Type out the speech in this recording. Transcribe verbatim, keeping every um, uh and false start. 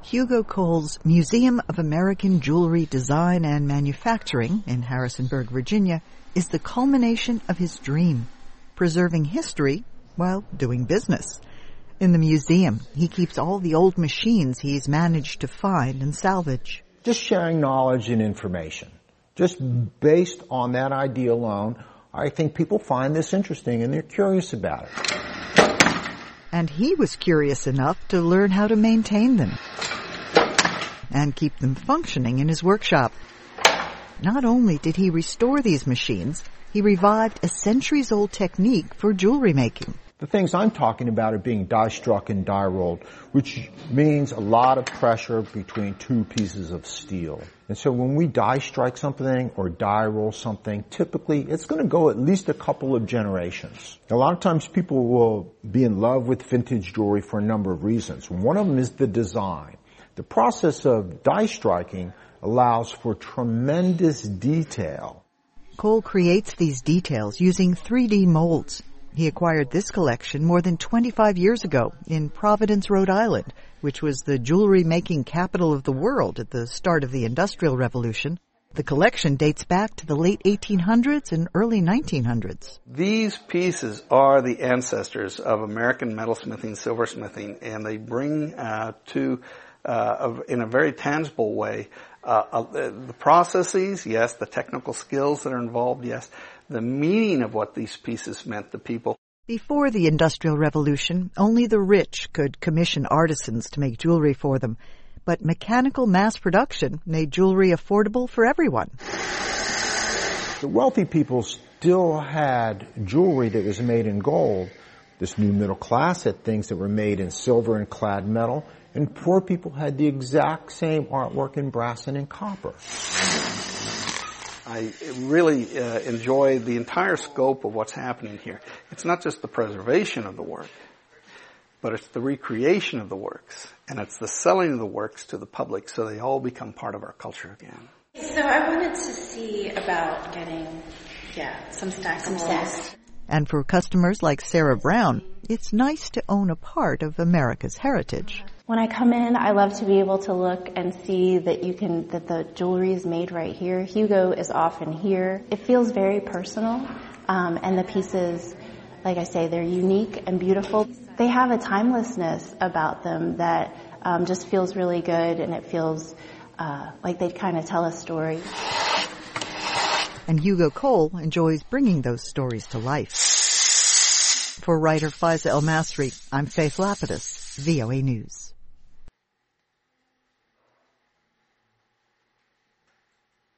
Hugo Cole's Museum of American Jewelry Design and Manufacturing in Harrisonburg, Virginia, is the culmination of his dream, preserving history while doing business. In the museum, he keeps all the old machines he's managed to find and salvage. Just sharing knowledge and information. Just based on that idea alone, I think people find this interesting and they're curious about it. And he was curious enough to learn how to maintain them and keep them functioning in his workshop. Not only did he restore these machines, he revived a centuries-old technique for jewelry making. The things I'm talking about are being die-struck and die-rolled, which means a lot of pressure between two pieces of steel. And so when we die-strike something or die-roll something, typically it's going to go at least a couple of generations. A lot of times people will be in love with vintage jewelry for a number of reasons. One of them is the design. The process of die-striking allows for tremendous detail. Cole creates these details using three D molds. He acquired this collection more than twenty-five years ago in Providence, Rhode Island, which was the jewelry-making capital of the world at the start of the Industrial Revolution. The collection dates back to the late eighteen hundreds and early nineteen hundreds. These pieces are the ancestors of American metalsmithing, silversmithing, and they bring uh, to, uh, in a very tangible way, uh, uh, the processes, yes, the technical skills that are involved, yes, the meaning of what these pieces meant to people. Before the Industrial Revolution, only the rich could commission artisans to make jewelry for them. But mechanical mass production made jewelry affordable for everyone. The wealthy people still had jewelry that was made in gold. This new middle class had things that were made in silver and clad metal. And poor people had the exact same artwork in brass and in copper. I really uh, enjoy the entire scope of what's happening here. It's not just the preservation of the work, but it's the recreation of the works, and it's the selling of the works to the public so they all become part of our culture again. So I wanted to see about getting, yeah, some stacks. Some stacks. And for customers like Sarah Brown, it's nice to own a part of America's heritage. When I come in, I love to be able to look and see that you can, that the jewelry is made right here. Hugo is often here. It feels very personal, um, and the pieces, like I say, they're unique and beautiful. They have a timelessness about them that um, just feels really good, and it feels uh, like they kind of tell a story. And Hugo Cole enjoys bringing those stories to life. For writer Faiza El Masri, I'm Faith Lapidus, V O A News.